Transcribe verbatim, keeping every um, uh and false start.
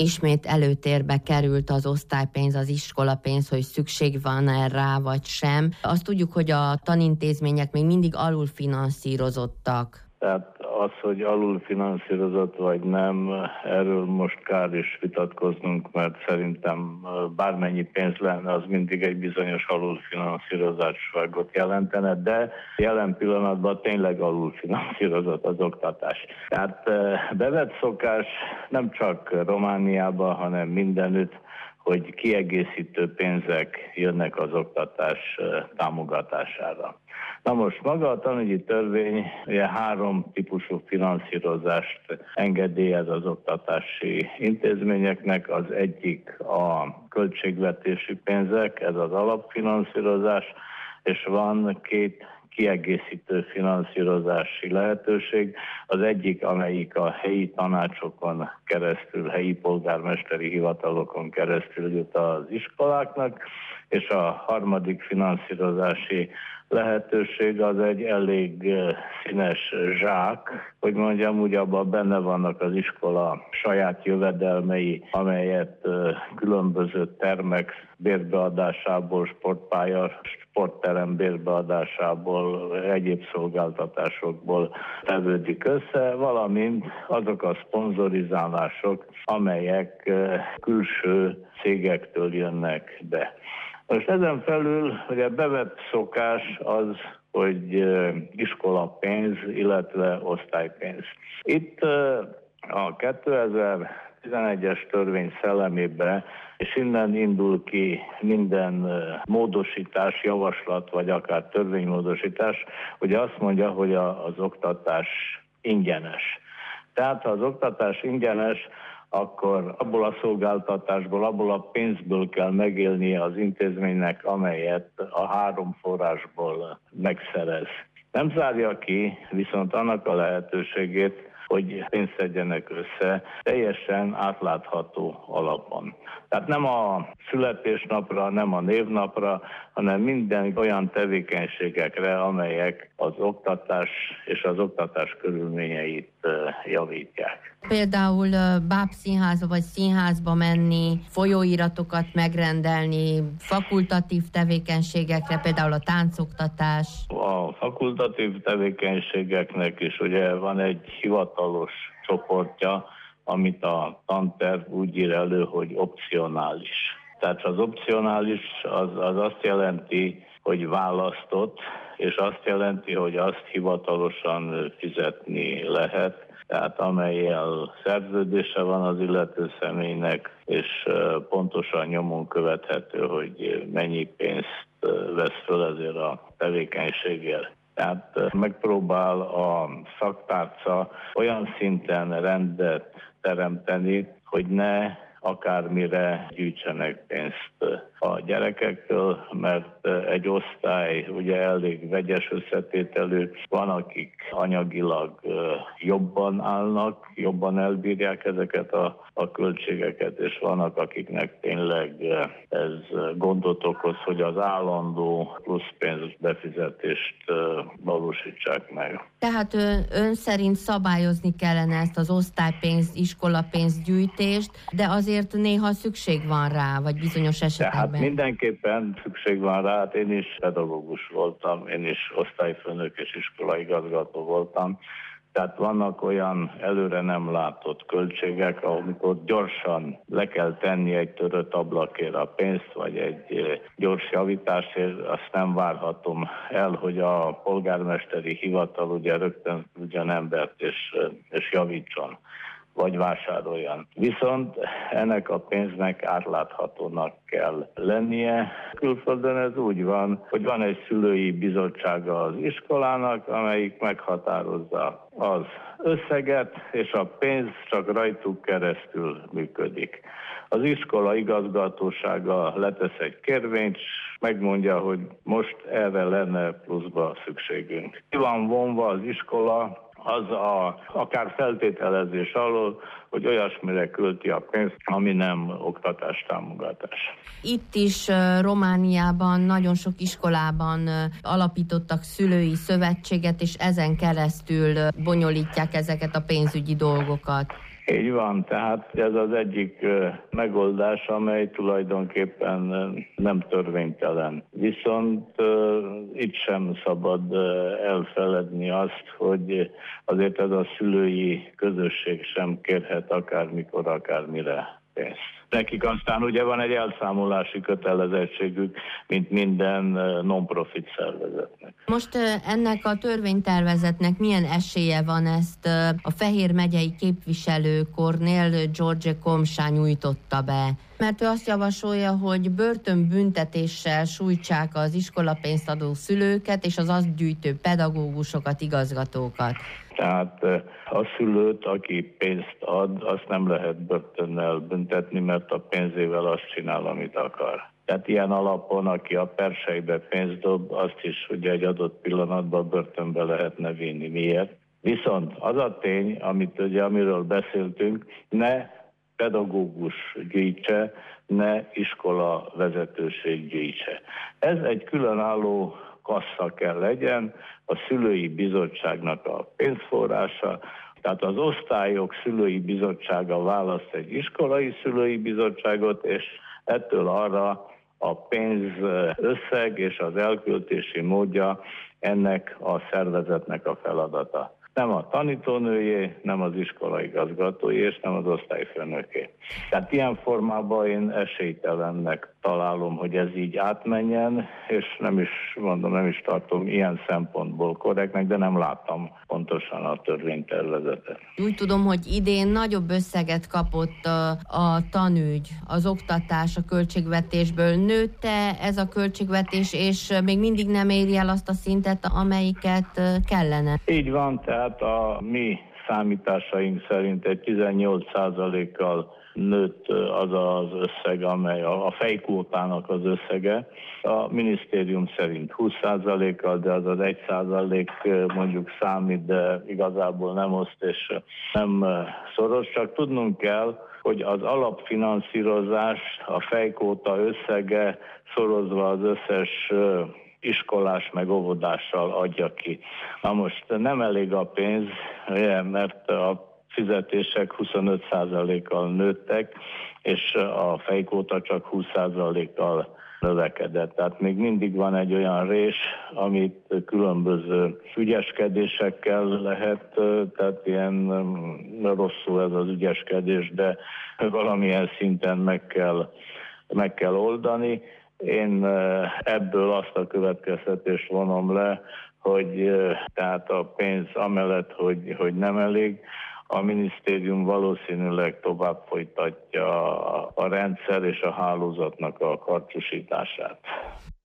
ismét előtérbe került az osztálypénz, az iskolapénz, hogy szükség van erre vagy sem. Azt tudjuk, hogy a tanintézmények még mindig alulfinanszírozottak. Tehát az, hogy alulfinanszírozott vagy nem, erről most kár is vitatkoznunk, mert szerintem bármennyi pénz lenne, az mindig egy bizonyos alulfinanszírozottságot jelentene, de jelen pillanatban tényleg alulfinanszírozott az oktatás. Tehát bevett szokás nem csak Romániában, hanem mindenütt, hogy kiegészítő pénzek jönnek az oktatás támogatására. Na most maga a tanügyi törvény ugye három típusú finanszírozást engedélyez az oktatási intézményeknek. Az egyik a költségvetési pénzek, ez az alapfinanszírozás, és van két kiegészítő finanszírozási lehetőség. Az egyik, amelyik a helyi tanácsokon keresztül, helyi polgármesteri hivatalokon keresztül jut az iskoláknak, és a harmadik finanszírozási lehetőség az egy elég színes zsák, hogy mondjam, úgy abban benne vannak az iskola saját jövedelmei, amelyet különböző termek bérbeadásából, sportpálya, sportterem bérbeadásából, egyéb szolgáltatásokból tevődik össze, valamint azok a szponzorizálások, amelyek külső cégektől jönnek be. Most ezen felül ugye bevett szokás az, hogy iskolapénz, illetve osztálypénz. Itt a kétezer-tizenegyes törvény szellemében, és innen indul ki minden módosítás, javaslat, vagy akár törvénymódosítás, ugye azt mondja, hogy az oktatás ingyenes. Tehát ha az oktatás ingyenes, akkor abból a szolgáltatásból, abból a pénzből kell megélnie az intézménynek, amelyet a három forrásból megszerez. Nem zárja ki viszont annak a lehetőségét, hogy pénzt szedjenek össze teljesen átlátható alapon. Tehát nem a születésnapra, nem a névnapra, hanem minden olyan tevékenységekre, amelyek az oktatás és az oktatás körülményeit javítják. Például bábszínházba vagy színházba menni, folyóiratokat megrendelni, fakultatív tevékenységekre, például a táncoktatás. A fakultatív tevékenységeknek is ugye van egy hivatalos csoportja, amit a tanterv úgy ír elő, hogy opcionális. Tehát az opcionális az, az azt jelenti, hogy választott, és azt jelenti, hogy azt hivatalosan fizetni lehet, tehát amellyel szerződése van az illető személynek, és pontosan nyomon követhető, hogy mennyi pénzt vesz föl ezért a tevékenységgel. Tehát megpróbál a szaktárca olyan szinten rendet teremteni, hogy ne akármire gyűjtsenek pénzt a gyerekektől, mert egy osztály ugye elég vegyes összetételű, van, akik anyagilag jobban állnak, jobban elbírják ezeket a, a költségeket, és vannak, akiknek tényleg ez gondot okoz, hogy az állandó pluszpénz befizetést valósítsák meg. Tehát ön, ön szerint szabályozni kellene ezt az osztálypénz, iskolapénz gyűjtést, de azért néha szükség van rá, vagy bizonyos esetekben. Tehát mindenképpen szükség van rá, hát én is pedagógus voltam, én is osztályfőnök és iskolaigazgató voltam, tehát vannak olyan előre nem látott költségek, amikor gyorsan le kell tenni egy törött ablakért a pénzt, vagy egy gyors javításért, azt nem várhatom el, hogy a polgármesteri hivatal ugye rögtön ugyan embert és, és javítson, vagy vásároljon. Viszont ennek a pénznek átláthatónak kell lennie. Külföldön ez úgy van, hogy van egy szülői bizottsága az iskolának, amelyik meghatározza az összeget, és a pénz csak rajtuk keresztül működik. Az iskola igazgatósága letesz egy kérvényt, megmondja, hogy most erre lenne pluszba szükségünk. Ki van vonva az iskola az a, akár feltételezés alól, hogy olyasmire költi a pénzt, ami nem oktatástámogatás. Itt is Romániában nagyon sok iskolában alapítottak szülői szövetséget, és ezen keresztül bonyolítják ezeket a pénzügyi dolgokat. Így van, tehát ez az egyik megoldás, amely tulajdonképpen nem törvénytelen. Viszont itt sem szabad elfeledni azt, hogy azért ez a szülői közösség sem kérhet akármikor, akármire pénzt. Nekik aztán ugye van egy elszámolási kötelezettségük, mint minden non-profit szervezetnek. Most ennek a törvénytervezetnek milyen esélye van, ezt a Fehér megyei képviselő Kornél George Komsá nyújtotta be? Mert ő azt javasolja, hogy börtönbüntetéssel sújtsák az iskolapénzt adó szülőket és az azt gyűjtő pedagógusokat, igazgatókat. Tehát a szülőt, aki pénzt ad, azt nem lehet börtönnel büntetni, mert a pénzével azt csinál, amit akar. Tehát ilyen alapon, aki a persejbe pénzt dob, azt is ugye egy adott pillanatban börtönbe lehetne vinni. Miért? Viszont az a tény, amit ugye, amiről beszéltünk, ne pedagógus gyűjtse, ne iskola vezetőség gyűjtse. Ez egy különálló kassa kell legyen, a szülői bizottságnak a pénzforrása, tehát az osztályok szülői bizottsága választ egy iskolai szülői bizottságot, és ettől arra a pénz összeg és az elköltési módja ennek a szervezetnek a feladata. Nem a tanítónőjé, nem az iskola igazgatójé, és nem az osztályfőnöké. Tehát ilyen formában én esélytelennek találom, hogy ez így átmenjen, és nem is mondom, nem is tartom ilyen szempontból korrektnek, de nem láttam pontosan a törvénytervezetet. Úgy tudom, hogy idén nagyobb összeget kapott a, a tanügy, az oktatás a költségvetésből. Nőtte ez a költségvetés, és még mindig nem éri el azt a szintet, amelyiket kellene? Így van, tehát a mi számításaink szerint egy tizennyolc százalékkal nőtt az az összeg, amely a fejkvótának az összege. A minisztérium szerint húsz százalékkal, de az az egy százalék mondjuk számít, de igazából nem oszt és nem szoros. Csak tudnunk kell, hogy az alapfinanszírozás, a fejkvóta összege szorozva az összes iskolás meg óvodással adja ki. Na most nem elég a pénz, mert a fizetések huszonöt százalékkal nőttek, és a fejkvóta csak húsz százalékkal növekedett. Tehát még mindig van egy olyan rés, amit különböző ügyeskedésekkel lehet, tehát ilyen rosszul ez az ügyeskedés, de valamilyen szinten meg kell, meg kell oldani. Én ebből azt a következtetést vonom le, hogy tehát a pénz amellett, hogy, hogy nem elég, a minisztérium valószínűleg tovább folytatja a rendszer és a hálózatnak a karcsúsítását.